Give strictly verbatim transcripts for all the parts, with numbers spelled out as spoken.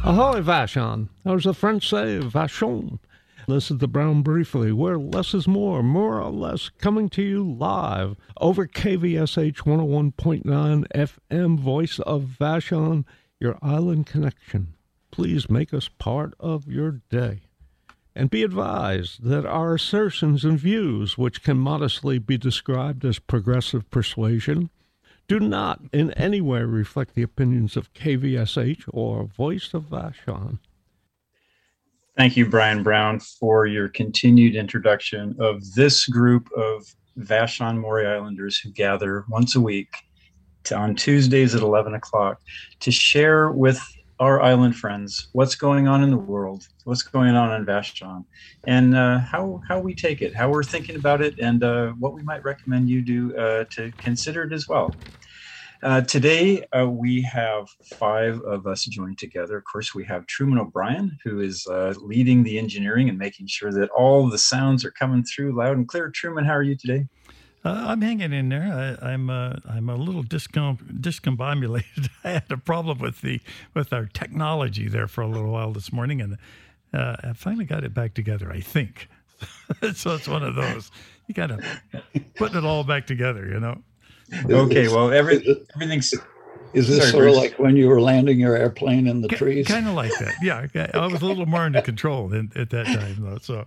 Ahoy, Vashon. As the French say, Vachon. This is the Brown Briefly, where less is more, more or less, coming to you live over K V S H one oh one point nine F M, Voice of Vashon, your island connection. Please make us part of your day. And be advised that our assertions and views, which can modestly be described as progressive persuasion, do not in any way reflect the opinions of K V S H or Voice of Vashon. Thank you, Brian Brown, for your continued introduction of this group of Vashon Maury Islanders who gather once a week to, on Tuesdays at eleven o'clock to share with our island friends what's going on in the world, what's going on in Vashon, and uh, how how we take it, how we're thinking about it, and uh, what we might recommend you do uh, to consider it as well. Uh, today, uh, we have five of us joined together. Of course, we have Truman O'Brien, who is uh, leading the engineering and making sure that all the sounds are coming through loud and clear. Truman, how are you today? Uh, I'm hanging in there. I, I'm uh, I'm a little discom- discombobulated. I had a problem with the with our technology there for a little while this morning, and uh, I finally got it back together, I think. So it's one of those. You got to put it all back together, you know. Okay, well, every, everything's... Is this Sorry, sort Bruce. of like when you were landing your airplane in the K- trees? Kind of like that, yeah. I was a little more under control in, at that time, though. So,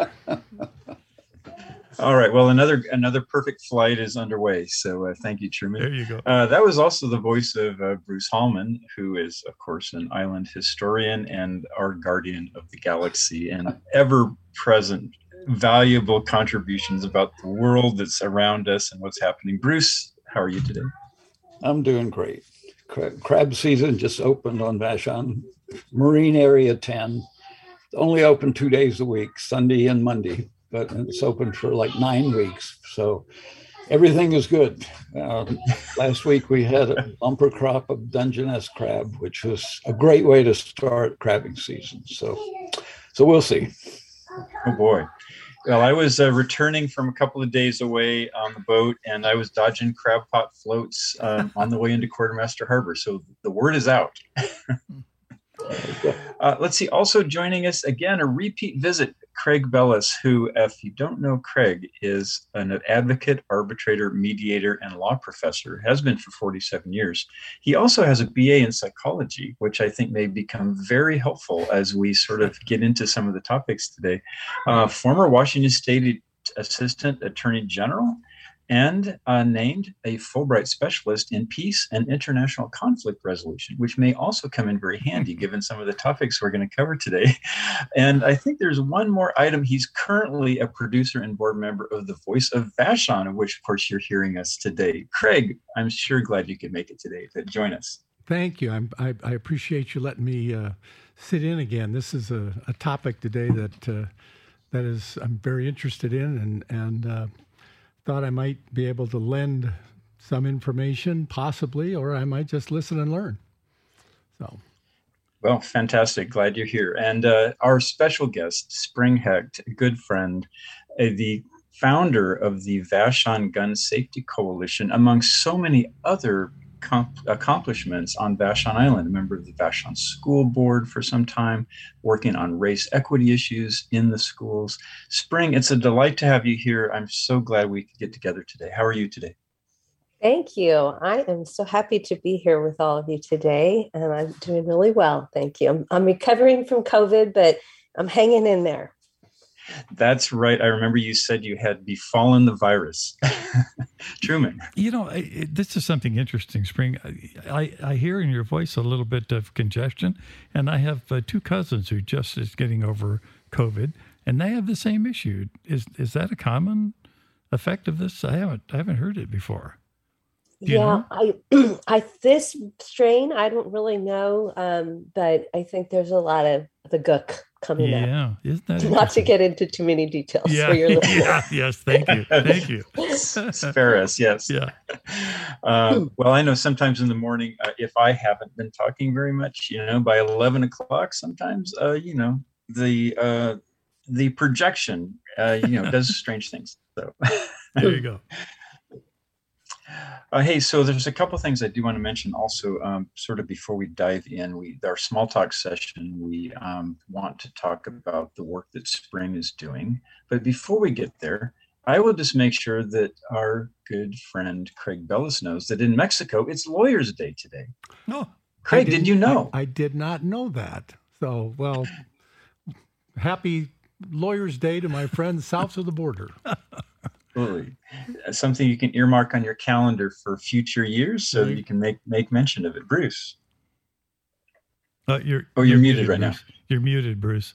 All right, well, another another perfect flight is underway, so uh, thank you, Truman. there you go. Uh, that was also the voice of uh, Bruce Hallman, who is, of course, an island historian and our guardian of the galaxy, and ever-present valuable contributions about the world that's around us and what's happening. Bruce, how are you today? I'm doing great. Crab, crab season just opened on Vashon, Marine Area ten. It's only open two days a week, Sunday and Monday, but it's open for like nine weeks. So everything is good. Uh, last week we had a bumper crop of Dungeness crab, which was a great way to start crabbing season. So, so we'll see. Oh, boy. Well, I was uh, returning from a couple of days away on the boat, and I was dodging crab pot floats um, on the way into Quartermaster Harbor. So the word is out. uh, let's see. Also joining us again, a repeat visit, Craig Bellis, who, if you don't know Craig, is an advocate, arbitrator, mediator, and law professor, has been for forty-seven years. He also has a B A in psychology, which I think may become very helpful as we sort of get into some of the topics today. Uh, former Washington State Assistant Attorney General, and uh, named a Fulbright Specialist in Peace and International Conflict Resolution, which may also come in very handy given some of the topics we're going to cover today. And I think there's one more item. He's currently a producer and board member of the Voice of Vashon, of which, of course, you're hearing us today. Craig, I'm sure glad you could make it today to join us. Thank you. I'm, I, I appreciate you letting me uh, sit in again. This is a, a topic today that uh, that is I'm very interested in, and and uh, thought I might be able to lend some information, possibly, or I might just listen and learn. So, well, fantastic. Glad you're here. And uh, our special guest, Spring Hecht, a good friend, uh, the founder of the Vashon Gun Safety Coalition, among so many other comp- accomplishments on Vashon Island, a member of the Vashon School Board for some time, working on race equity issues in the schools. Spring, it's a delight to have you here. I'm so glad we could get together today. How are you today? Thank you. I am so happy to be here with all of you today, and I'm doing really well. Thank you. I'm, I'm recovering from COVID, but I'm hanging in there. That's right. I remember you said you had befallen the virus. Truman. You know, I, it, this is something interesting, Spring. I, I hear in your voice a little bit of congestion, and I have uh, two cousins who just is getting over COVID, and they have the same issue. Is is that a common effect of this? I haven't I haven't heard it before. Do you Yeah, know? I, I this strain I don't really know, um, but I think there's a lot of the gook coming up. Yeah, isn't that Not to interesting? get into too many details Yeah, for your listeners. yeah, yes, thank you, thank you. Spare us, yes. Yeah. Uh, well, I know sometimes in the morning, uh, if I haven't been talking very much, you know, by eleven o'clock, sometimes, uh, you know, the uh, the projection, uh, you know, does strange things. So There you go. Uh, hey, so there's a couple things I do want to mention also, um, sort of before we dive in. We our small talk session, we um, want to talk about the work that Spring is doing. But before we get there, I will just make sure that our good friend Craig Bellis knows that in Mexico, it's Lawyers' Day today. No. Craig, did you know? I, I did not know that. So, well, happy Lawyers' Day to my friends south of the border. Absolutely. Something you can earmark on your calendar for future years so that you can make, make mention of it. Bruce. Uh, you're, oh, you're, you're muted, muted right Bruce. now. You're muted, Bruce.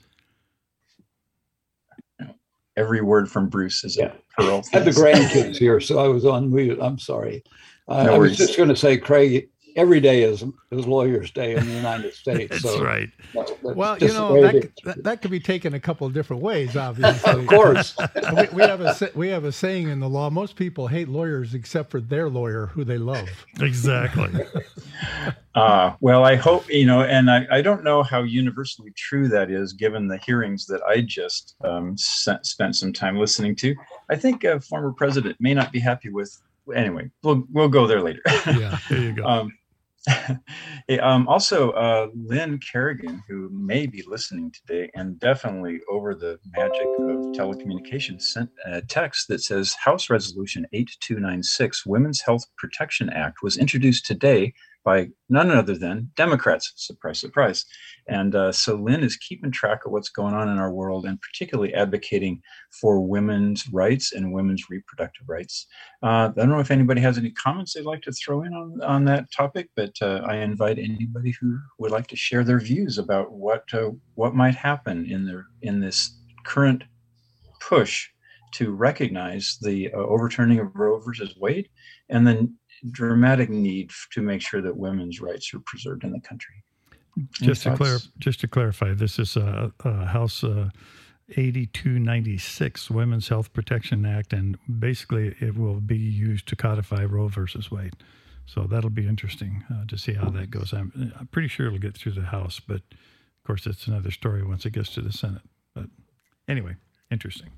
Every word from Bruce is yeah. a pearl. I had the grandkids here, so I was on mute. I'm sorry. Uh, no I was just going to say, Craig, every day is is Lawyers' Day in the United States. That's so right. That's, that's well, you know, that, that, that could be taken a couple of different ways, obviously. Of course. we, we, have a, we have a saying in the law, most people hate lawyers except for their lawyer who they love. Exactly. uh, well, I hope, you know, and I, I don't know how universally true that is, given the hearings that I just um, spent some time listening to. I think a former president may not be happy with. Anyway, we'll we'll go there later. Yeah, there you go. um, um, also, uh, Lynn Kerrigan, who may be listening today, and definitely over the magic of telecommunications, sent a text that says House Resolution eight two nine six, Women's Health Protection Act, was introduced today by none other than Democrats. Surprise, surprise. And uh, so Lynn is keeping track of what's going on in our world and particularly advocating for women's rights and women's reproductive rights. Uh, I don't know if anybody has any comments they'd like to throw in on, on that topic, but uh, I invite anybody who would like to share their views about what uh, what might happen in their in this current push to recognize the uh, overturning of Roe versus Wade and the dramatic need to make sure that women's rights are preserved in the country. Just to, clar- just to clarify, this is uh, uh, House uh, eighty-two ninety-six, Women's Health Protection Act, and basically it will be used to codify Roe versus Wade. So that'll be interesting uh, to see how that goes. I'm, I'm pretty sure it'll get through the House, but of course it's another story once it gets to the Senate. But anyway, interesting.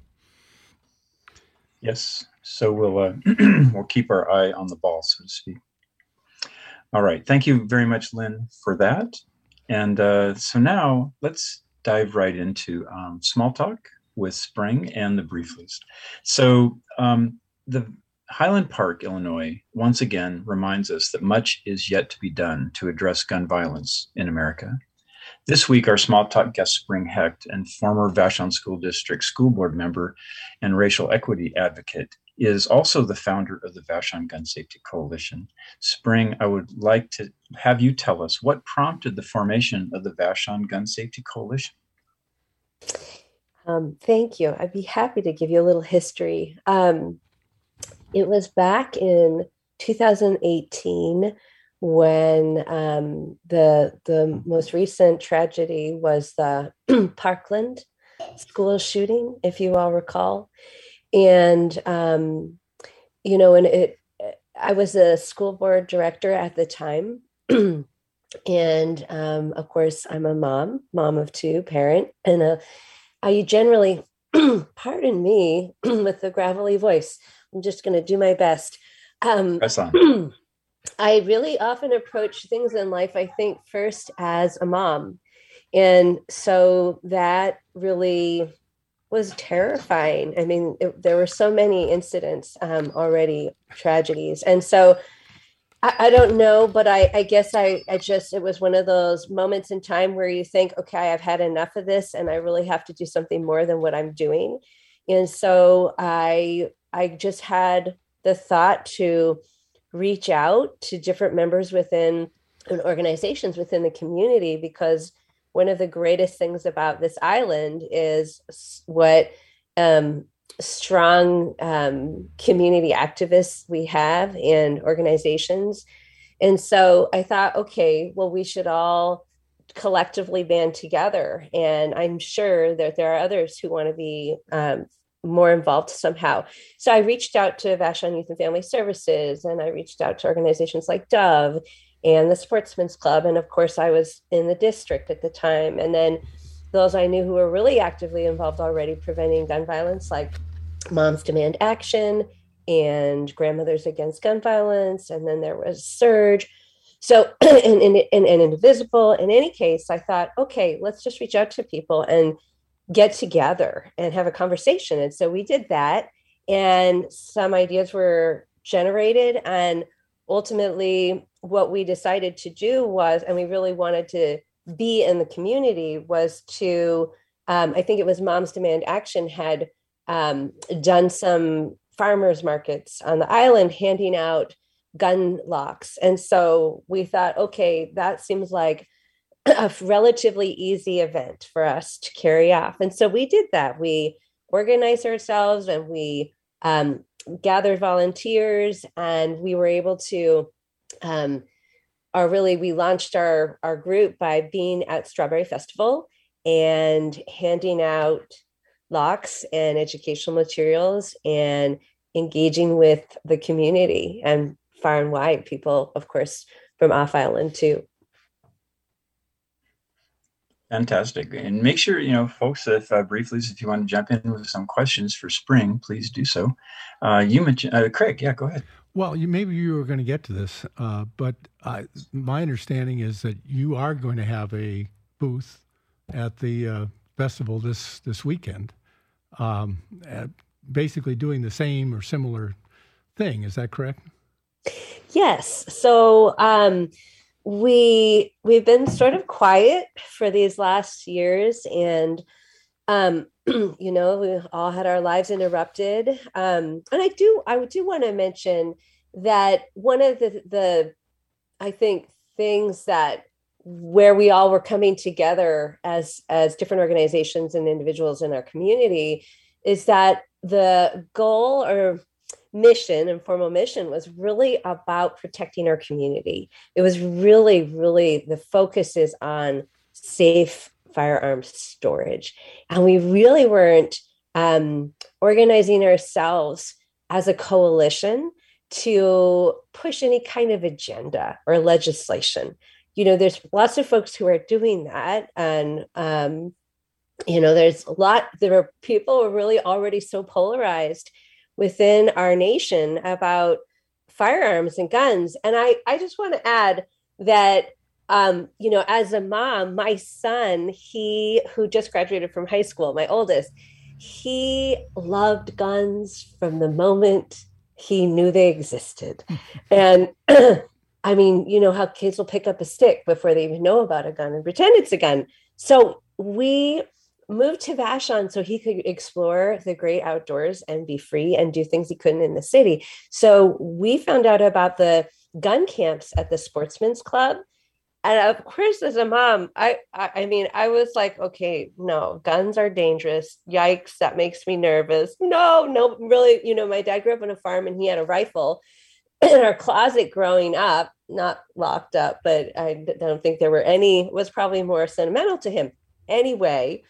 Yes, so we'll uh, we'll keep our eye on the ball, so to speak. All right, thank you very much, Lynn, for that. And uh, so now let's dive right into um, small talk with Spring and the Brief List. So um, the Highland Park, Illinois, once again reminds us that much is yet to be done to address gun violence in America. This week, our small talk guest, Spring Hecht, and former Vashon School District school board member and racial equity advocate, is also the founder of the Vashon Gun Safety Coalition. Spring, I would like to have you tell us what prompted the formation of the Vashon Gun Safety Coalition. Um, thank you. I'd be happy to give you a little history. Um, it was back in two thousand eighteen when um, the the most recent tragedy was the Parkland school shooting, if you all recall. And, um, you know, and it, I was a school board director at the time. And, um, of course, I'm a mom, mom of two, parent, and a, I generally, pardon me, with the gravelly voice, I'm just going to do my best. Um, Press on. I really often approach things in life, I think, first as a mom. And so that really was terrifying. I mean, it, there were so many incidents um, already, tragedies. And so I, I don't know, but I, I guess I, I just, it was one of those moments in time where you think, okay, I've had enough of this and I really have to do something more than what I'm doing. And so I, I just had the thought to reach out to different members within and organizations within the community, because one of the greatest things about this island is what um, strong um, community activists we have and organizations. And so I thought, okay, well, we should all collectively band together. And I'm sure that there are others who want to be um, more involved somehow. So I reached out to Vashon Youth and Family Services, and I reached out to organizations like Dove and the Sportsman's Club. And of course, I was in the district at the time. And then those I knew who were really actively involved already preventing gun violence, like Moms Demand Action and Grandmothers Against Gun Violence, and then there was Surge. So, and, and, and, and Indivisible. In any case, I thought, okay, let's just reach out to people and get together and have a conversation. And so we did that, and some ideas were generated. And ultimately, what we decided to do was, and we really wanted to be in the community, was to, um, I think it was Moms Demand Action had um, done some farmers markets on the island handing out gun locks. And so we thought, okay, that seems like a relatively easy event for us to carry off. And so we did that. We organized ourselves and we um, gathered volunteers, and we were able to, um, our really, we launched our, our group by being at Strawberry Festival and handing out locks and educational materials and engaging with the community and far and wide, people, of course, from off island too. Fantastic. And make sure, you know, folks, if uh, briefly, if you want to jump in with some questions for spring, please do so. Uh, you mentioned, uh, Craig, yeah, go ahead. Well, you, maybe you were going to get to this, uh, but uh, my understanding is that you are going to have a booth at the uh, festival this, this weekend, um, basically doing the same or similar thing. Is that correct? Yes. So um, we we've been sort of quiet for these last years, and um, you know, we all had our lives interrupted. Um, and I do I do want to mention that one of the the I think things that where we all were coming together as as different organizations and individuals in our community is that the goal or mission and formal mission was really about protecting our community. It was really, really, the focus is on safe firearms storage. And we really weren't um, organizing ourselves as a coalition to push any kind of agenda or legislation. You know, there's lots of folks who are doing that. And, um, you know, there's a lot, there are people who are really already so polarized within our nation about firearms and guns. And I, I just want to add that, um, you know, as a mom, my son, he, who just graduated from high school, my oldest, he loved guns from the moment he knew they existed. And I mean, you know how kids will pick up a stick before they even know about a gun and pretend it's a gun. So we moved to Vashon so he could explore the great outdoors and be free and do things he couldn't in the city. So we found out about the gun camps at the Sportsman's Club. And of course, as a mom, I, I, I mean, I was like, okay, no, guns are dangerous. Yikes, that makes me nervous. No, no, really, you know, my dad grew up on a farm and he had a rifle in our closet growing up, not locked up, but I don't think there were any, it was probably more sentimental to him. Anyway,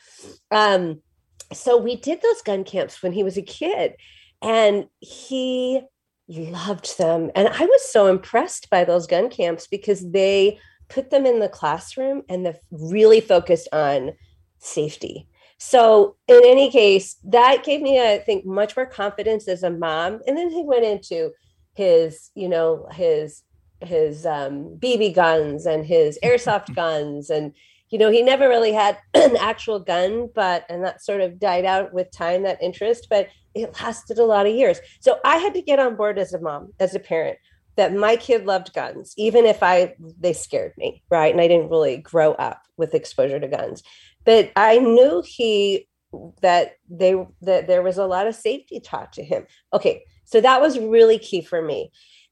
um, so we did those gun camps when he was a kid, and he loved them. And I was so impressed by those gun camps because they put them in the classroom and they really focused on safety. So in any case, that gave me, I think, much more confidence as a mom. And then he went into his, you know, his, his um, B B guns and his airsoft guns. And, you know, he never really had an actual gun, but, and that sort of died out with time, that interest, but it lasted a lot of years. So I had to get on board as a mom, as a parent, that my kid loved guns, even if I, they scared me, right? And I didn't really grow up with exposure to guns, but I knew he, that they, that there was a lot of safety taught to him. Okay. So that was really key for me.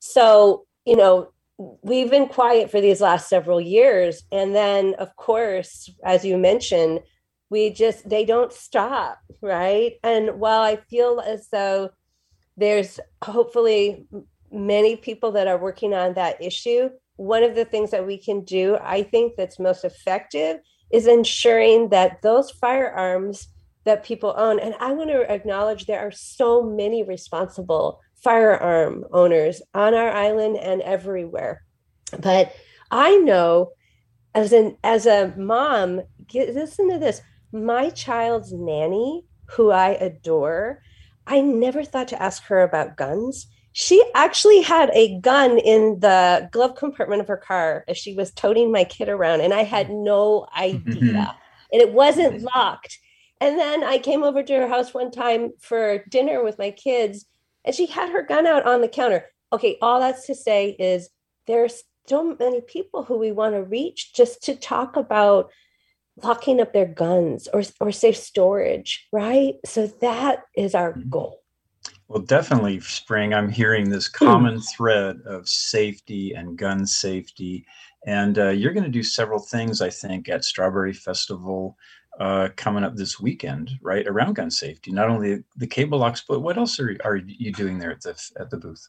So, you know, we've been quiet for these last several years. And then, of course, as you mentioned, we just, they don't stop, right? And while I feel as though there's hopefully many people that are working on that issue, one of the things that we can do, I think that's most effective, is ensuring that those firearms that people own, and I want to acknowledge there are so many responsible firearm owners on our island and everywhere. But I know as an as a mom, get, listen to this, my child's nanny, who I adore, I never thought to ask her about guns. She actually had a gun in the glove compartment of her car as she was toting my kid around, and I had no idea. And it wasn't locked. And then I came over to her house one time for dinner with my kids, and she had her gun out on the counter. Okay, all that's to say is there's so many people who we want to reach just to talk about locking up their guns or, or safe storage, right? So that is our goal. Well, definitely, Spring, I'm hearing this common thread of safety and gun safety. And uh, you're going to do several things, I think, at Strawberry Festival uh, coming up this weekend, right, around gun safety. Not only the cable locks, but what else are, are you doing there at the at the booth?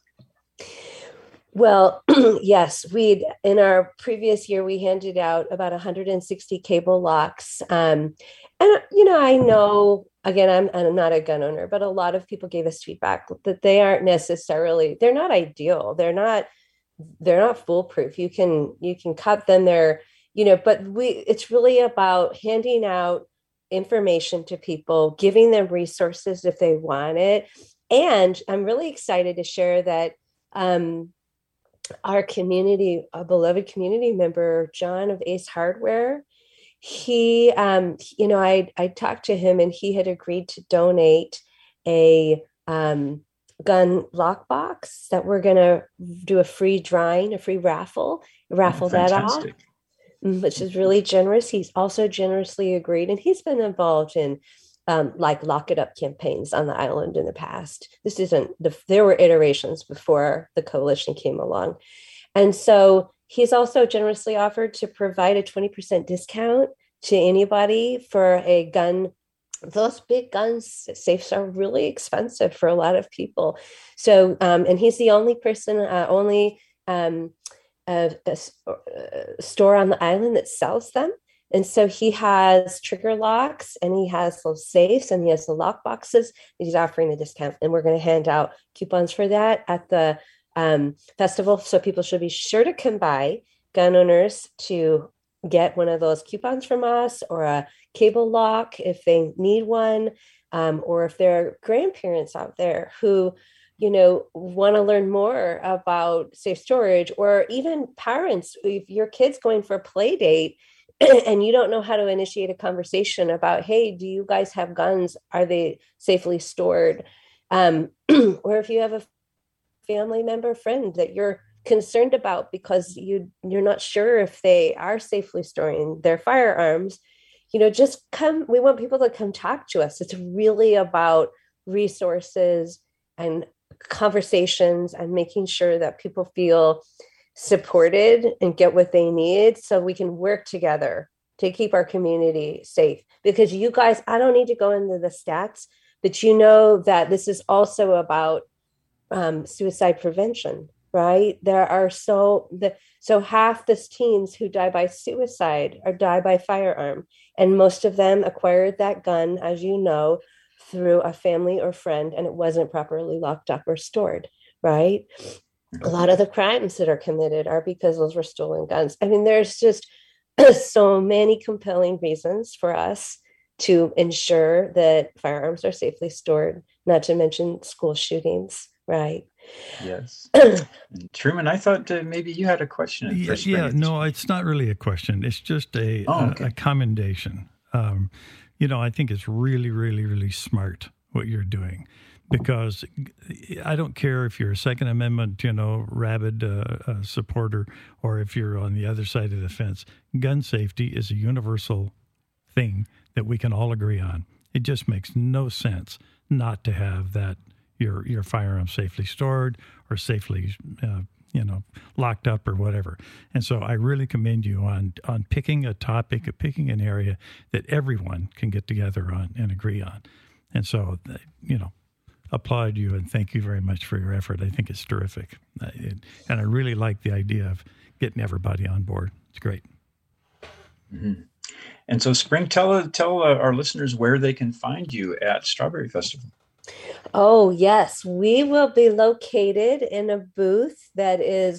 Well, yes, we in our previous year, we handed out about one hundred sixty cable locks. Um, and, you know, I know, again, I'm, I'm not a gun owner, but a lot of people gave us feedback that they aren't necessarily, they're not ideal. They're not, they're not foolproof. You can, you can cut them there, you know, but we, it's really about handing out information to people, giving them resources if they want it. And I'm really excited to share that, um, our community, a beloved community member, John of Ace Hardware, he, um, you know, I, I talked to him and he had agreed to donate a um, gun lockbox that we're going to do a free drawing, a free raffle, raffle Oh, that off, fantastic. which is really generous. He's also generously agreed, and he's been involved in Um, like lock it up campaigns on the island in the past. This isn't the, there were iterations before the coalition came along. And so he's also generously offered to provide a twenty percent discount to anybody for a gun. Those big guns safes are really expensive for a lot of people. So, um, and he's the only person, uh, only um, a, a, a store on the island that sells them. And so he has trigger locks and he has those safes and he has the lock boxes. He's offering the discount, and we're going to hand out coupons for that at the um, festival. So people should be sure to come by, gun owners, to get one of those coupons from us, or a cable lock if they need one, um, or if there are grandparents out there who, you know, want to learn more about safe storage, or even parents, if your kid's going for a play date and you don't know how to initiate a conversation about, hey, do you guys have guns? Are they safely stored? Um, or if you have a family member, friend that you're concerned about because you, you're not sure if they are safely storing their firearms, you know, just come. We want people to come talk to us. It's really about resources and conversations and making sure that people feel supported and get what they need so we can work together to keep our community safe. Because you guys, I don't need to go into the stats, but you know that this is also about um, suicide prevention, right? There are so the so half the teens who die by suicide or die by firearm, and most of them acquired that gun, as you know, through a family or friend, and it wasn't properly locked up or stored, right? A lot of the crimes that are committed are because those were stolen guns. I mean, there's just so many compelling reasons for us to ensure that firearms are safely stored, not to mention school shootings, right? Yes. Truman, I thought uh, maybe you had a question. Yeah, yeah, no, it's not really a question. It's just a, oh, okay. a, a commendation. Um, you know, I think it's really, really, really smart what you're doing. Because I don't care if you're a Second Amendment, you know, rabid uh, uh, supporter, or if you're on the other side of the fence. Gun safety is a universal thing that we can all agree on. It just makes no sense not to have that your your firearm safely stored or safely, uh, you know, locked up or whatever. And so I really commend you on on picking a topic, picking an area that everyone can get together on and agree on. And so, you know, applaud you and thank you very much for your effort. I think it's terrific. Uh, it, and I really like the idea of getting everybody on board. It's great. Mm-hmm. And so, Spring, tell tell uh, our listeners where they can find you at Strawberry Festival. Oh, yes. We will be located in a booth that is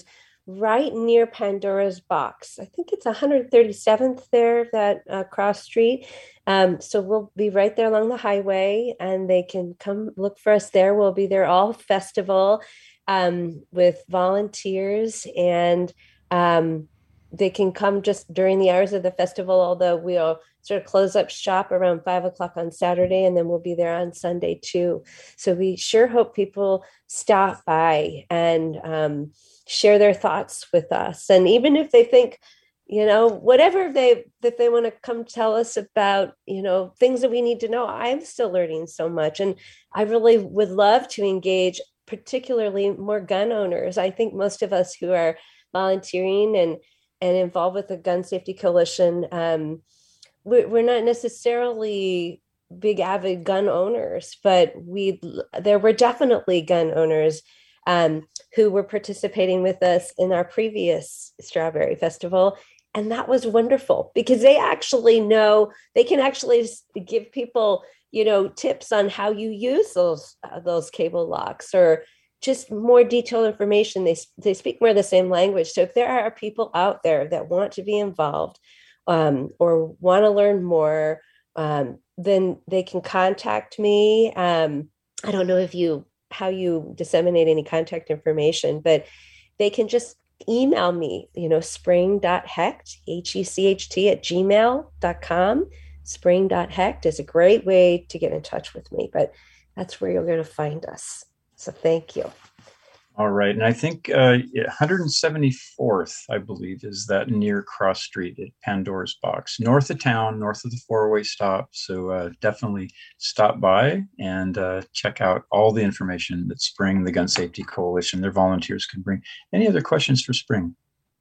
right near Pandora's Box. I think it's one hundred thirty-seventh there, that uh, cross street. Um, so we'll be right there along the highway, and they can come look for us there. We'll be there all festival um, with volunteers, and um, they can come just during the hours of the festival, although we'll sort of close up shop around five o'clock on Saturday, and then we'll be there on Sunday too. So we sure hope people stop by and um, share their thoughts with us. And even if they think, you know, whatever they, that they want to come tell us about, you know, things that we need to know, I'm still learning so much. And I really would love to engage, particularly more gun owners. I think most of us who are volunteering and, and involved with the Gun Safety Coalition, um, we're, we're not necessarily big avid gun owners, but we, there were definitely gun owners um, who were participating with us in our previous Strawberry Festival. And that was wonderful because they actually know, they can actually give people, you know, tips on how you use those, uh, those cable locks, or just more detailed information. They, they speak more the same language. So if there are people out there that want to be involved um, or want to learn more, um, then they can contact me. Um, I don't know if you, how you disseminate any contact information, but they can just email me, you know, spring.hecht, H E C H T at gmail dot com. Spring.hecht is a great way to get in touch with me, but that's where you're going to find us. So thank you. All right. And I think uh, one hundred seventy-fourth, I believe, is that near Cross Street at Pandora's Box, north of town, north of the four-way stop. So uh, definitely stop by and uh, check out all the information that Spring, the Gun Safety Coalition, their volunteers can bring. Any other questions for Spring?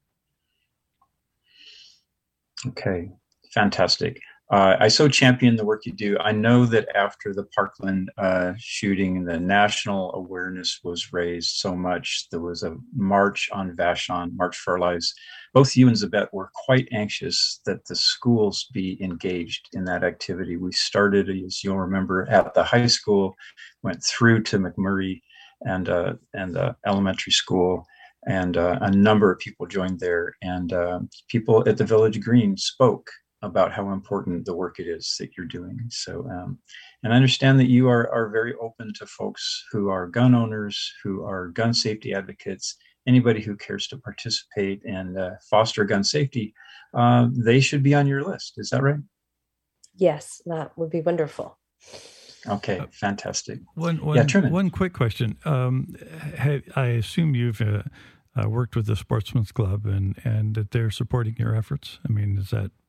Okay, fantastic. Uh, I so champion the work you do. I know that after the Parkland uh, shooting, the national awareness was raised so much. There was a march on Vashon, March for Our Lives. Both you and Zabet were quite anxious that the schools be engaged in that activity. We started, as you'll remember, at the high school, went through to McMurray and uh, and uh, elementary school, and uh, a number of people joined there. And uh, people at the Village Green spoke about how important the work it is that you're doing. So, um, and I understand that you are, are very open to folks who are gun owners, who are gun safety advocates, anybody who cares to participate and uh, foster gun safety. Uh, they should be on your list. Is that right? Yes, that would be wonderful. Okay, fantastic. One, one, yeah, one quick question. Um, have, I assume you've uh, uh, worked with the Sportsman's Club and, and that they're supporting your efforts. I mean, is that...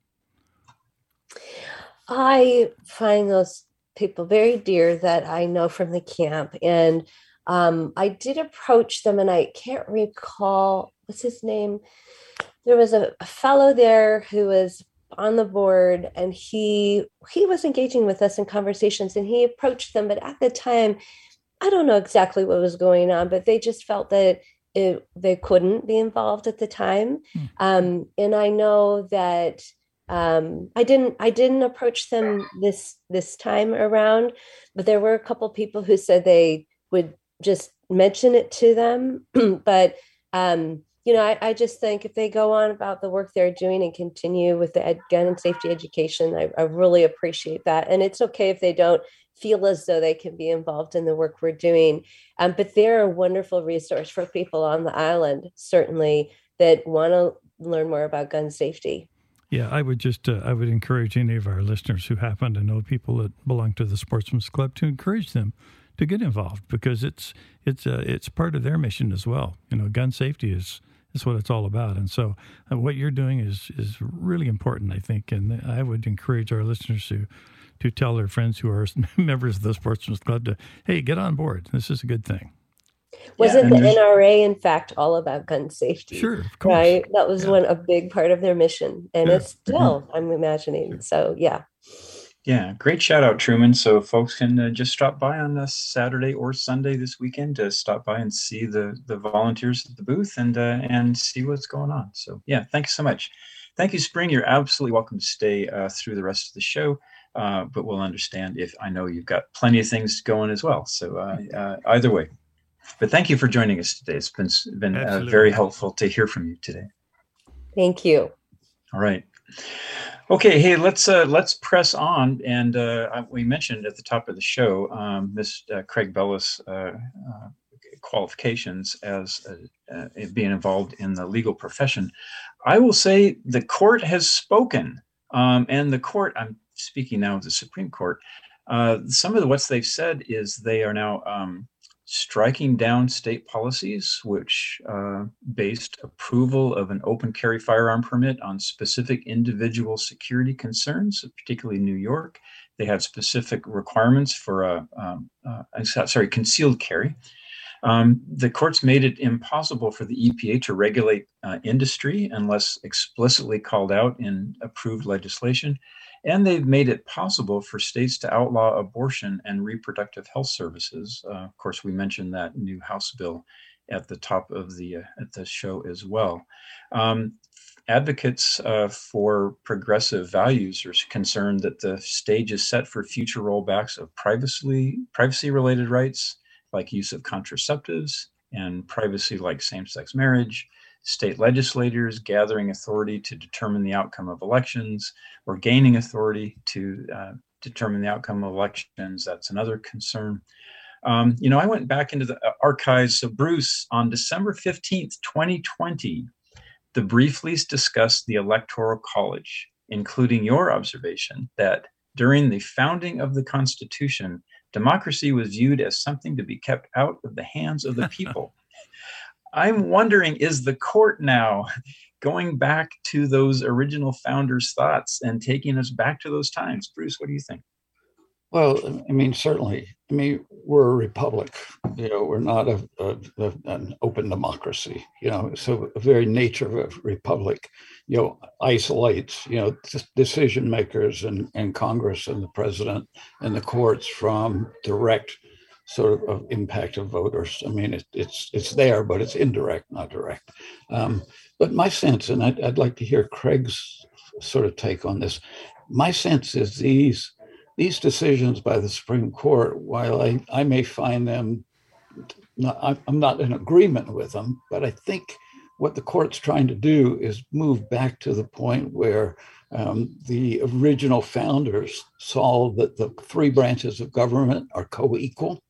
I find those people very dear that I know from the camp. And um, I did approach them, and I can't recall, what's his name? There was a, a fellow there who was on the board, and he he was engaging with us in conversations, and he approached them. But at the time, I don't know exactly what was going on, but they just felt that it, they couldn't be involved at the time. Hmm. Um, and I know that Um, I didn't, I didn't approach them this, this time around, but there were a couple people who said they would just mention it to them. But, um, you know, I, I just think if they go on about the work they're doing and continue with the ed, gun and safety education, I, I really appreciate that. And it's okay if they don't feel as though they can be involved in the work we're doing. Um, but they're a wonderful resource for people on the island, certainly, that want to learn more about gun safety. Yeah, I would just, uh, I would encourage any of our listeners who happen to know people that belong to the Sportsman's Club to encourage them to get involved, because it's, it's, uh, it's part of their mission as well. You know, gun safety is, is what it's all about. And so uh, what you're doing is, is really important, I think. And I would encourage our listeners to, to tell their friends who are members of the Sportsman's Club to, hey, get on board. This is a good thing. Wasn't yeah, the N R A, in fact, all about gun safety? Sure, of course. Right? That was yeah. one a big part of their mission. And yeah. it's still, mm-hmm. I'm imagining. Sure. So, yeah. Yeah, great shout out, Truman. So folks can uh, just stop by on a Saturday or Sunday this weekend to stop by and see the, the volunteers at the booth and uh, and see what's going on. So, yeah, thank you so much. Thank you, Spring. You're absolutely welcome to stay uh, through the rest of the show. Uh, but we'll understand if I know you've got plenty of things going as well. So uh, uh, either way. But thank you for joining us today. It's been been uh, very helpful to hear from you today. Thank you. All right. Okay. Hey, let's uh, let's press on. And uh, we mentioned at the top of the show, um, Miz Uh, Craig Bellis' uh, uh, qualifications as uh, uh, being involved in the legal profession. I will say the court has spoken, um, and the court. I'm speaking now of the Supreme Court. Uh, some of the, what they've said is they are now um, striking down state policies which uh, based approval of an open carry firearm permit on specific individual security concerns, particularly New York. They have specific requirements for a, um, uh, sorry, concealed carry. Um, the courts made it impossible for the E P A to regulate uh, industry unless explicitly called out in approved legislation. And they've made it possible for states to outlaw abortion and reproductive health services. Uh, of course, we mentioned that new House bill at the top of the uh, at the show as well. Um, advocates uh, for progressive values are concerned that the stage is set for future rollbacks of privacy privacy-related rights, like use of contraceptives, and privacy like same-sex marriage. State legislators gathering authority to determine the outcome of elections, or gaining authority to uh, determine the outcome of elections. That's another concern. Um, you know, I went back into the archives. So Bruce, on December fifteenth, twenty twenty, the brieflies discussed the Electoral College, including your observation that during the founding of the Constitution, democracy was viewed as something to be kept out of the hands of the people. I'm wondering, is the court now going back to those original founders' thoughts and taking us back to those times? Bruce, what do you think? Well, I mean, certainly. I mean, we're a republic. You know, we're not a, a, a an open democracy. You know, so the very nature of a republic, you know, isolates, you know, decision makers and, and Congress and the president and the courts from direct sort of, of impact of voters. I mean, it, it's it's there, but it's indirect, not direct. Um, but my sense, and I'd, I'd like to hear Craig's sort of take on this. My sense is these these decisions by the Supreme Court, while I, I may find them, not, I'm not in agreement with them, but I think what the court's trying to do is move back to the point where um, the original founders saw that the three branches of government are co-equal.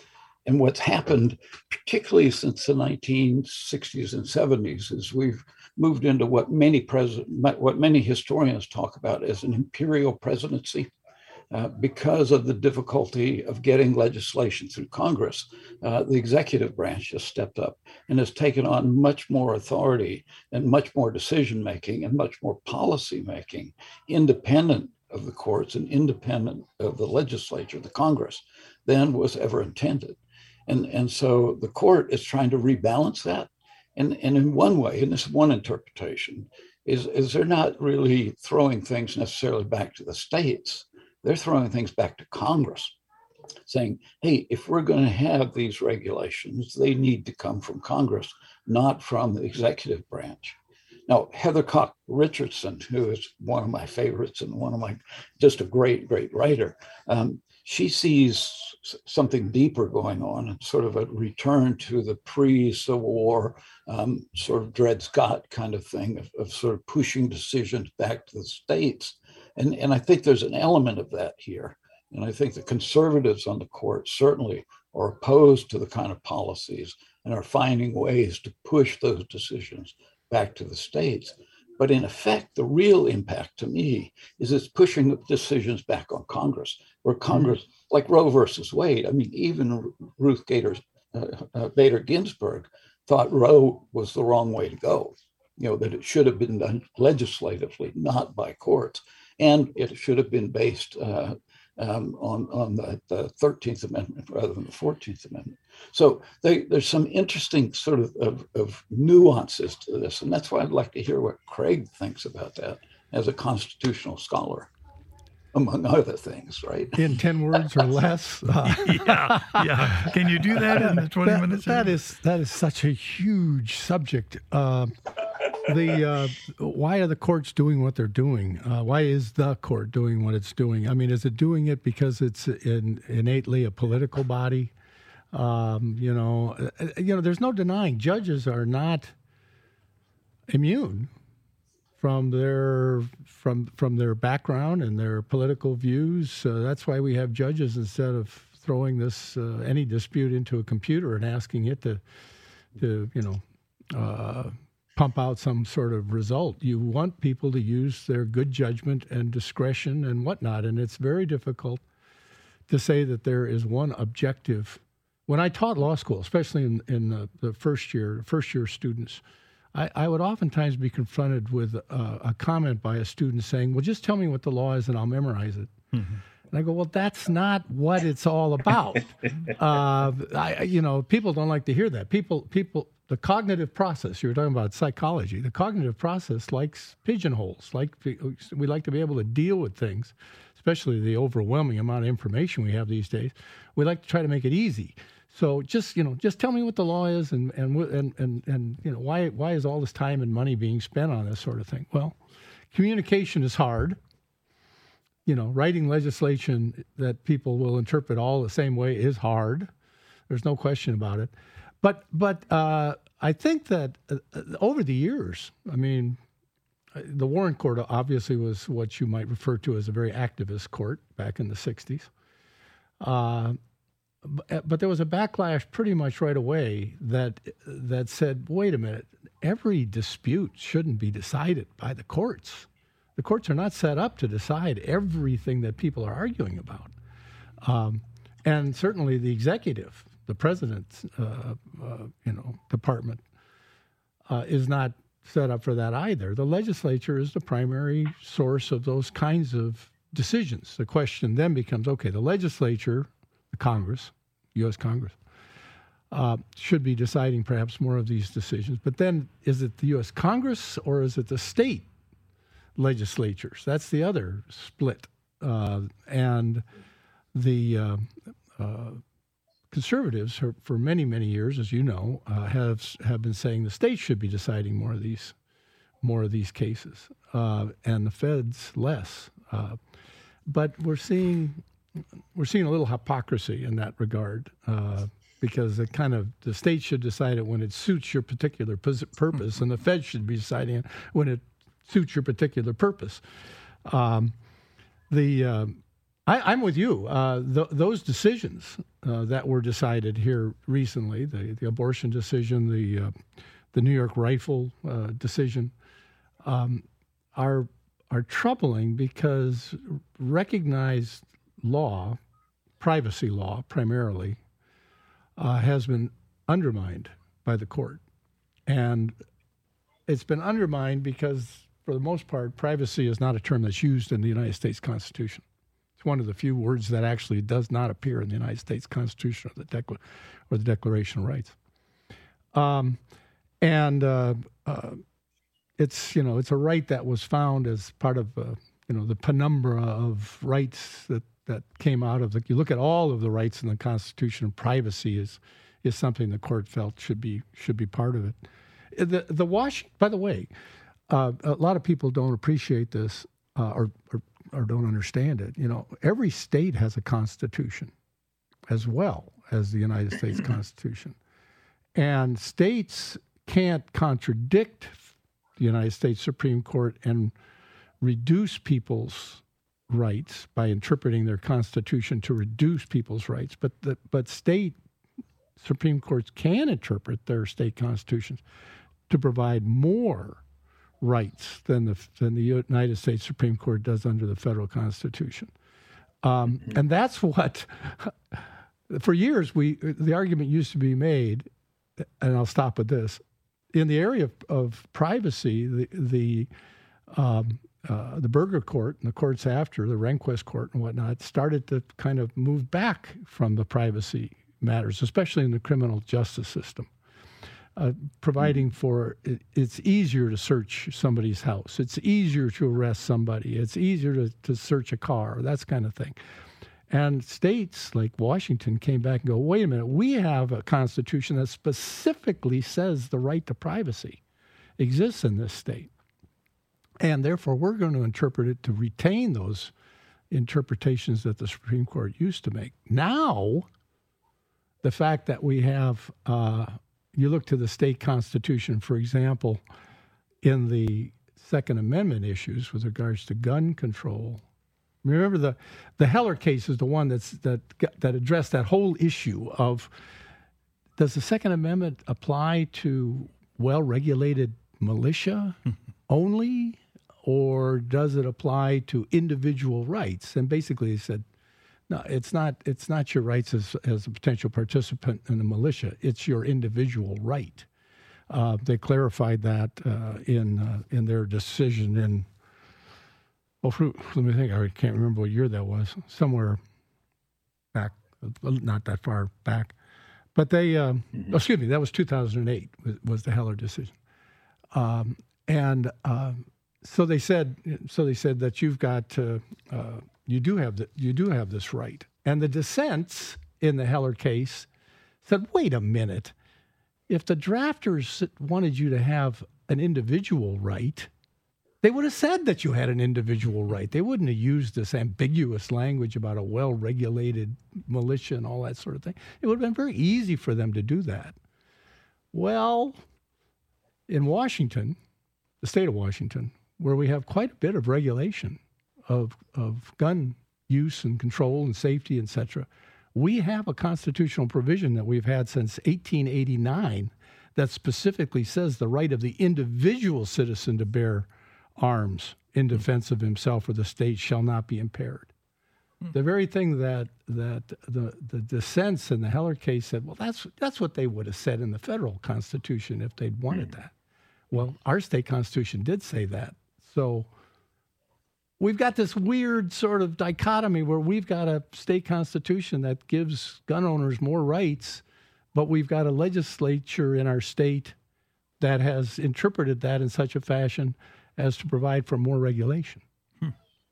And what's happened, particularly since the nineteen sixties and seventies, is we've moved into what many president, what many historians talk about as an imperial presidency. Uh, because of the difficulty of getting legislation through Congress, uh, the executive branch has stepped up and has taken on much more authority and much more decision-making and much more policy-making, independent of the courts and independent of the legislature, the Congress, than was ever intended. And, and so the court is trying to rebalance that. And, and in one way, and this is one interpretation, is, is they're not really throwing things necessarily back to the states. They're throwing things back to Congress, saying, hey, if we're going to have these regulations, they need to come from Congress, not from the executive branch. Now, Heather Cox Richardson, who is one of my favorites and one of my, just a great, great writer, um, she sees something deeper going on, sort of a return to the pre-Civil War, um, sort of Dred Scott kind of thing of, of sort of pushing decisions back to the states. And, and I think there's an element of that here. And I think the conservatives on the court certainly are opposed to the kind of policies and are finding ways to push those decisions back to the states. But in effect, the real impact to me is it's pushing the decisions back on Congress, where Congress, mm-hmm. like Roe versus Wade, I mean, even Ruth Gator, uh, uh, Bader Ginsburg thought Roe was the wrong way to go, you know, that it should have been done legislatively, not by courts. And it should have been based uh, um, on, on the, the thirteenth Amendment rather than the fourteenth Amendment. So they, there's some interesting sort of, of, of nuances to this. And that's why I'd like to hear what Craig thinks about that as a constitutional scholar, among other things, right? In ten words or less. Uh, yeah, yeah. Can you do that in the twenty that, minutes? That is, that is such a huge subject. Uh, The uh, why are the courts doing what they're doing? Uh, why is the court doing what it's doing? I mean, is it doing it because it's in, innately a political body? Um, you know, uh, you know, there's no denying judges are not immune from their from from their background and their political views. Uh, that's why we have judges instead of throwing this uh, any dispute into a computer and asking it to to you know uh, pump out some sort of result. You want people to use their good judgment and discretion and whatnot, and it's very difficult to say that there is one objective. When I taught law school, especially in, in the, the first year, first year students, I, I would oftentimes be confronted with a, a comment by a student saying, well, just tell me what the law is and I'll memorize it. Mm-hmm. And I go, well, that's not what it's all about. uh, I, you know, people don't like to hear that. People, people, the cognitive process, you were talking about psychology, the cognitive process likes pigeonholes. Like we like to be able to deal with things, especially the overwhelming amount of information we have these days. We like to try to make it easy. So just, you know, just tell me what the law is and, and, and, and, and you know, why, why is all this time and money being spent on this sort of thing? Well, communication is hard. You know, writing legislation that people will interpret all the same way is hard. There's no question about it. But, but uh, I think that uh, over the years, I mean, the Warren Court obviously was what you might refer to as a very activist court back in the sixties. Uh, But there was a backlash pretty much right away that that said, wait a minute, every dispute shouldn't be decided by the courts. The courts are not set up to decide everything that people are arguing about. Um, and certainly the executive, the president's uh, uh, you know, department uh, is not set up for that either. The legislature is the primary source of those kinds of decisions. The question then becomes, okay, the legislature, the Congress, U S Congress, uh, should be deciding perhaps more of these decisions. But then is it the U S Congress or is it the state legislatures? That's the other split. Uh, and the uh, uh, conservatives, for, for many, many years, as you know, uh, have have been saying the states should be deciding more of these more of these cases, uh, and the feds less. Uh, but we're seeing. We're seeing a little hypocrisy in that regard uh, because it kind of the state should decide it when it suits your particular pos- purpose, and the Fed should be deciding it when it suits your particular purpose. Um, the uh, I, I'm with you. Uh, th- those decisions uh, that were decided here recently, the, the abortion decision, the uh, the New York rifle uh, decision, um, are are troubling because recognized law, privacy law primarily, uh, has been undermined by the court. And it's been undermined because, for the most part, privacy is not a term that's used in the United States Constitution. It's one of the few words that actually does not appear in the United States Constitution or the, Decla- or the Declaration of Rights. Um, and uh, uh, it's, you know, it's a right that was found as part of, uh, you know, the penumbra of rights that that came out of the, you look at all of the rights in the Constitution, and privacy is is something the court felt should be should be part of it. The the Washington, by the way, uh, a lot of people don't appreciate this uh, or, or or don't understand it. You know, every state has a constitution, as well as the United States Constitution, and states can't contradict the United States Supreme Court and reduce people's rights by interpreting their constitution to reduce people's rights, but the, but state Supreme Courts can interpret their state constitutions to provide more rights than the than the United States Supreme Court does under the federal Constitution, um, mm-hmm. and that's what. For years, we the argument used to be made, and I'll stop with this: in the area of, of privacy, the the um, Uh, the Burger Court and the courts after, the Rehnquist Court and whatnot, started to kind of move back from the privacy matters, especially in the criminal justice system, uh, providing for it, it's easier to search somebody's house. It's easier to arrest somebody. It's easier to, to search a car, that kind of thing. And states like Washington came back and go, wait a minute, we have a constitution that specifically says the right to privacy exists in this state. And therefore, we're going to interpret it to retain those interpretations that the Supreme Court used to make. Now, the fact that we have, uh, you look to the state constitution, for example, in the Second Amendment issues with regards to gun control. Remember, the the Heller case is the one that's that that addressed that whole issue of, does the Second Amendment apply to well-regulated militia only, or does it apply to individual rights? And basically, he said, no, it's not. It's not your rights as as a potential participant in the militia. It's your individual right. Uh, they clarified that uh, in uh, in their decision in. Well, for, let me think. I can't remember what year that was. Somewhere back, not that far back. But they, um, mm-hmm. oh, excuse me, that was two thousand eight was, was the Heller decision. Um, and uh, so they said, so they said that you've got, uh, uh, you do have the, you do have this right. And the dissents in the Heller case said, wait a minute, if the drafters wanted you to have an individual right, they would have said that you had an individual right. They wouldn't have used this ambiguous language about a well-regulated militia and all that sort of thing. It would have been very easy for them to do that. Well, in Washington, the state of Washington, where we have quite a bit of regulation of, of gun use and control and safety, et cetera, we have a constitutional provision that we've had since eighteen eighty-nine that specifically says the right of the individual citizen to bear arms in defense of himself or the state shall not be impaired. Hmm. The very thing that that the the dissents in the Heller case said, well, that's that's what they would have said in the federal constitution if they'd wanted hmm. that. Well, our state constitution did say that. So we've got this weird sort of dichotomy where we've got a state constitution that gives gun owners more rights, but we've got a legislature in our state that has interpreted that in such a fashion as to provide for more regulation. Hmm.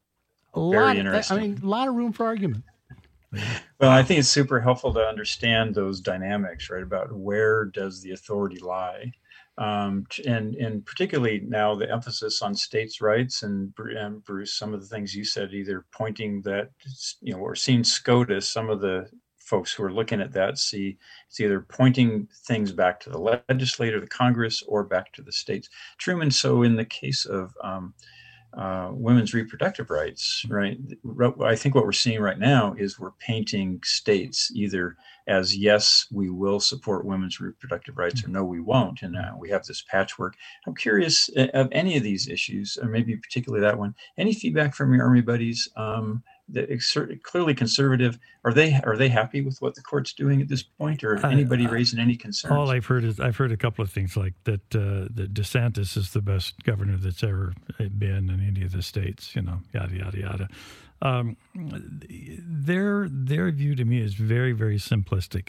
A Very lot, interesting. I mean, a lot of room for argument. Well, I think it's super helpful to understand those dynamics, right? About where does the authority lie, um, and and particularly now the emphasis on states' rights and, and Bruce, some of the things you said, either pointing that, you know, or seeing SCOTUS, some of the folks who are looking at that see it's either pointing things back to the legislature, the Congress, or back to the states. Truman, so in the case of um, uh, women's reproductive rights, right, I think what we're seeing right now is we're painting states either as, yes, we will support women's reproductive rights, or no, we won't. And uh, we have this patchwork. I'm curious of any of these issues, or maybe particularly that one. Any feedback from your Army buddies? Um, that clearly conservative. Are they are they happy with what the court's doing at this point, or anybody I, I, raising any concerns? All I've heard is I've heard a couple of things like that. Uh, that DeSantis is the best governor that's ever been in any of the states. You know, yada yada yada. Um, their their view to me is very very simplistic.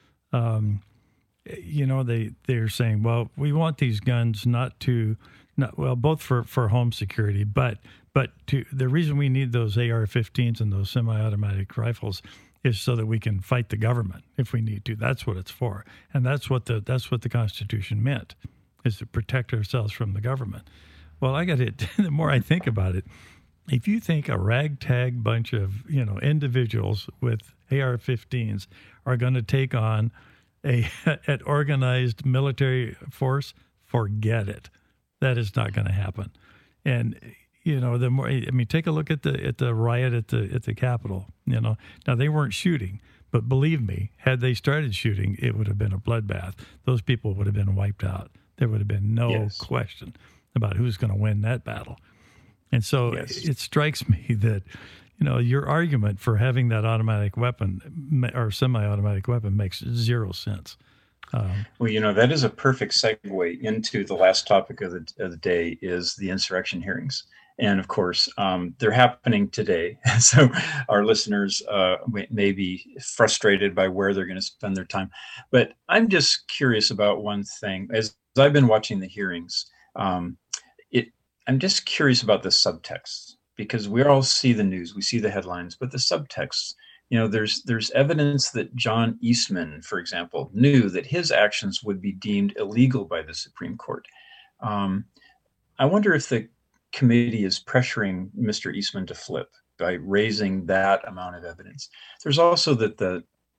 Um, you know, they they're saying, well, we want these guns not to, not well, both for, for home security, but. But to, the reason we need those A R fifteens and those semi-automatic rifles is so that we can fight the government if we need to. That's what it's for, and that's what the that's what the Constitution meant, is to protect ourselves from the government. Well, I got it. The more I think about it, if you think a ragtag bunch of you know individuals with A R fifteens are going to take on a an organized military force, forget it. That is not going to happen, and. You know, the more I mean, take a look at the at the riot at the at the Capitol. You know, now they weren't shooting, but believe me, had they started shooting, it would have been a bloodbath. Those people would have been wiped out. There would have been no yes. question about who's going to win that battle. And so yes. it strikes me that, you know, your argument for having that automatic weapon or semi-automatic weapon makes zero sense. Um, well, you know, that is a perfect segue into the last topic of the, of the day is the insurrection hearings. And of course, um, they're happening today. So our listeners uh, may be frustrated by where they're going to spend their time. But I'm just curious about one thing. As I've been watching the hearings, um, it, I'm just curious about the subtext, because we all see the news, we see the headlines, but the subtext, you know, there's there's evidence that John Eastman, for example, knew that his actions would be deemed illegal by the Supreme Court. Um, I wonder if the committee is pressuring Mister Eastman to flip by raising that amount of evidence. There's also that the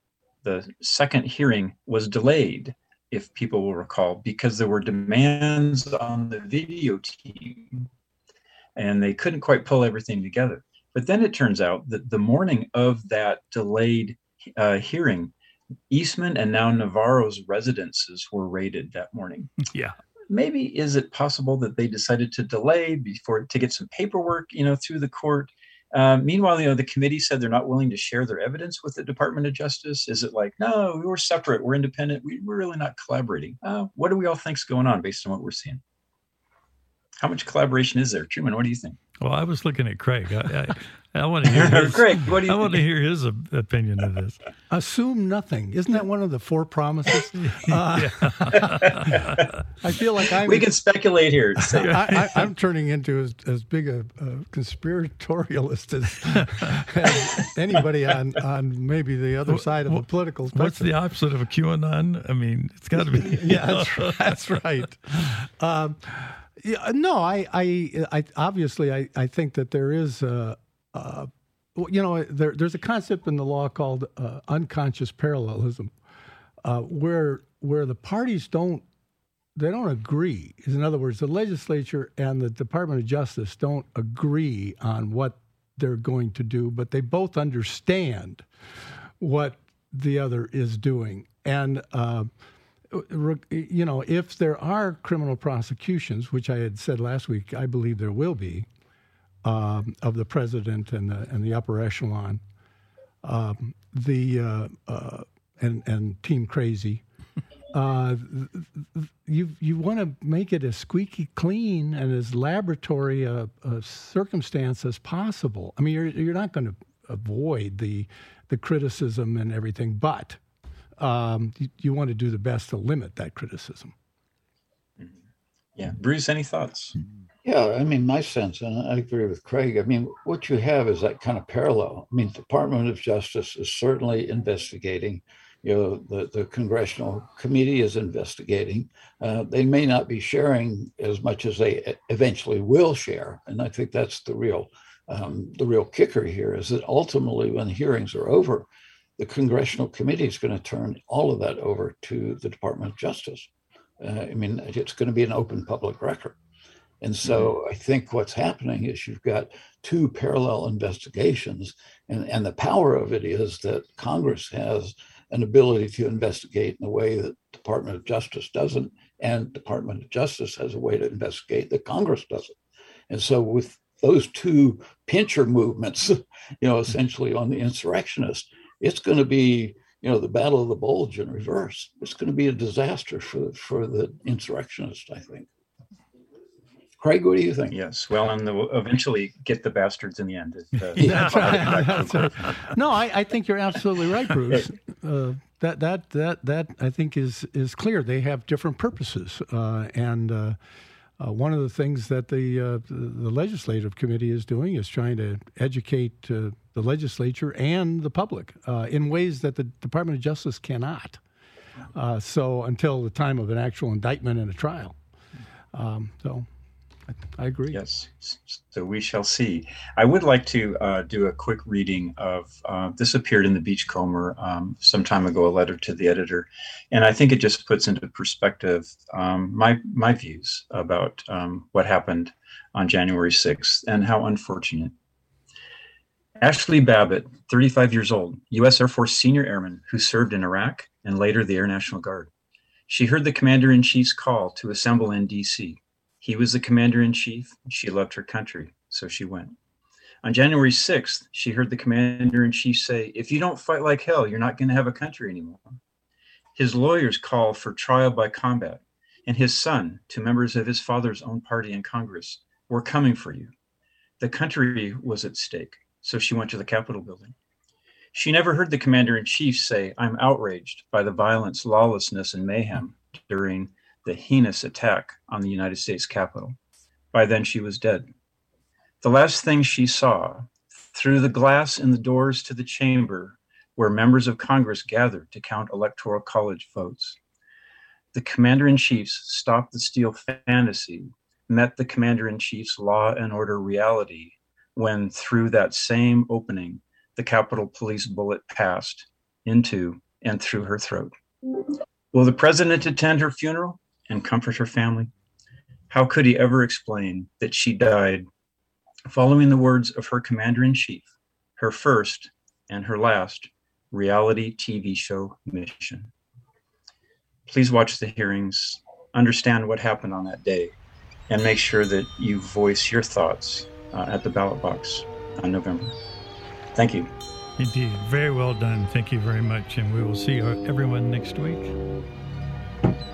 the second hearing was delayed, if people will recall, because there were demands on the video team and they couldn't quite pull everything together. But then it turns out that the morning of that delayed uh, hearing, Eastman and now Navarro's residences were raided that morning. Yeah. Maybe is it possible that they decided to delay before to get some paperwork, you know, through the court? Uh, meanwhile, you know, the committee said they're not willing to share their evidence with the Department of Justice. Is it like, no, we're separate, we're independent, we, we're really not collaborating? Uh, what do we all think's going on based on what we're seeing? How much collaboration is there? Truman, what do you think? Well, I was looking at Craig. I, I, I want to hear his, Craig, what do you I want to think? hear his opinion of this. Assume nothing. Isn't that one of the four promises? Uh, I feel like I'm. We can speculate here. Say, I, I, I'm turning into as, as big a, a conspiratorialist as, as anybody on, on maybe the other side of the political spectrum. What's the opposite of a QAnon? I mean, it's got to be. Yeah, that's right. That's right. Um, yeah, no, I, I, I obviously, I, I think that there is, uh, uh, you know, there, there's a concept in the law called uh, unconscious parallelism, uh, where where the parties don't they don't agree. In other words, the legislature and the Department of Justice don't agree on what they're going to do, but they both understand what the other is doing. And, uh, you know, if there are criminal prosecutions, which I had said last week, I believe there will be, um, of the president and the and the upper echelon, um, the uh, uh, and and Team Crazy. Uh, you you want to make it as squeaky clean and as laboratory a, a circumstance as possible. I mean, you're you're not going to avoid the the criticism and everything, but um, you, you want to do the best to limit that criticism. Yeah, Bruce, any thoughts? Yeah, I mean, my sense, and I agree with Craig. I mean, what you have is that kind of parallel. I mean, the Department of Justice is certainly investigating. You know, the, the congressional committee is investigating. Uh, they may not be sharing as much as they eventually will share, and I think that's the real, um, the real kicker here is that ultimately, when hearings are over, the congressional committee is going to turn all of that over to the Department of Justice. Uh, I mean, it's going to be an open public record. And so I think what's happening is you've got two parallel investigations, and, and the power of it is that Congress has an ability to investigate in a way that Department of Justice doesn't, and Department of Justice has a way to investigate that Congress doesn't. And so with those two pincher movements, you know, essentially on the insurrectionists, it's going to be, you know, the battle of the bulge in reverse. It's going to be a disaster for, for the insurrectionists, I think. Craig, what do you think? Yes, well, and they'll eventually get the bastards in the end. Uh, Yeah, that's right. That's right. No, I, I think you're absolutely right, Bruce. Uh, that that that that I think is is clear. They have different purposes, uh, and uh, uh, one of the things that the uh, the legislative committee is doing is trying to educate uh, the legislature and the public uh, in ways that the Department of Justice cannot. Uh, so until the time of an actual indictment and a trial, um, so. I agree. Yes, so we shall see. I would like to uh, do a quick reading of, uh, this appeared in the Beachcomber um, some time ago, a letter to the editor, and I think it just puts into perspective um, my my views about um, what happened on January sixth and how unfortunate. Ashley Babbitt, thirty-five years old, U S Air Force senior airman who served in Iraq and later the Air National Guard. She heard the Commander-in-Chief's call to assemble in D C He was the commander-in-chief. She loved her country, so she went. On January sixth, she heard the commander-in-chief say, "If you don't fight like hell, you're not going to have a country anymore." His lawyers called for trial by combat, and his son, two members of his father's own party in Congress, were coming for you. The country was at stake, so she went to the Capitol building. She never heard the commander-in-chief say, "I'm outraged by the violence, lawlessness, and mayhem" during the heinous attack on the United States Capitol. By then, she was dead. The last thing she saw, through the glass in the doors to the chamber where members of Congress gathered to count Electoral College votes, the commander-in-chief's stop the steal fantasy met the commander-in-chief's law and order reality when, through that same opening, the Capitol Police bullet passed into and through her throat. Will the president attend her funeral and comfort her family? How could he ever explain that she died following the words of her commander-in-chief, her first and her last reality T V show mission? Please watch the hearings, understand what happened on that day, and make sure that you voice your thoughts uh, at the ballot box on November. Thank you. Indeed. Very well done. Thank you very much. And we will see everyone next week.